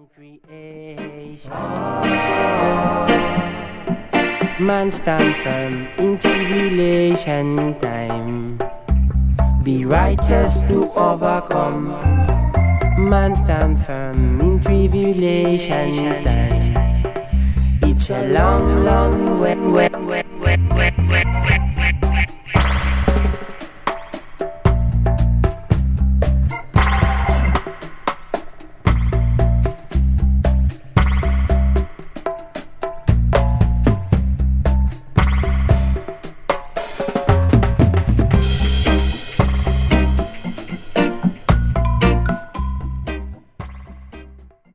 from creation. Man stand firm in tribulation time. Be righteous to overcome. Man stand firm in tribulation time. It's a long, long way.